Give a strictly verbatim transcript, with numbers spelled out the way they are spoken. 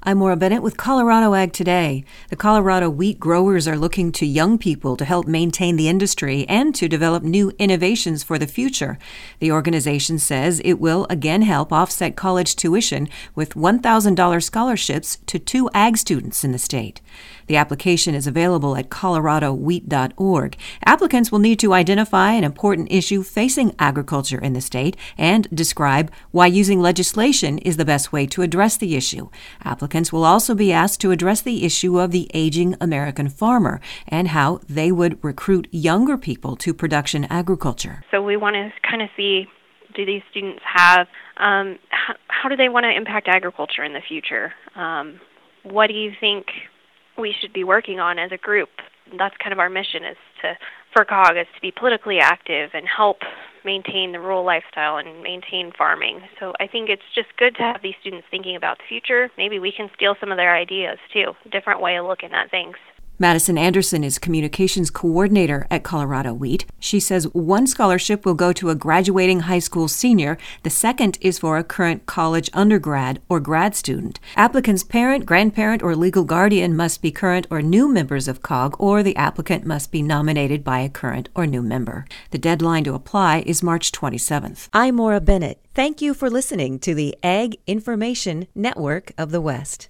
I'm Maura Bennett with Colorado Ag Today. The Colorado wheat growers are looking to young people to help maintain the industry and to develop new innovations for the future. The organization says it will again help offset college tuition with one thousand dollars scholarships to two ag students in the state. The application is available at colorado wheat dot org. Applicants will need to identify an important issue facing agriculture in the state and describe why using legislation is the best way to address the issue. Applicants will also be asked to address the issue of the aging American farmer and how they would recruit younger people to production agriculture. So we want to kind of see, do these students have, um, how, how do they want to impact agriculture in the future? Um, what do you think we should be working on as a group? That's kind of our mission, is to, for C O G, is to be politically active and help maintain the rural lifestyle and maintain farming. So I think it's just good to have these students thinking about the future. Maybe we can steal some of their ideas too, different way of looking at things. Madison Anderson is communications coordinator at Colorado Wheat. She says one scholarship will go to a graduating high school senior. The second is for a current college undergrad or grad student. Applicant's parent, grandparent, or legal guardian must be current or new members of C O G, or the applicant must be nominated by a current or new member. The deadline to apply is March twenty-seventh. I'm Maura Bennett. Thank you for listening to the Ag Information Network of the West.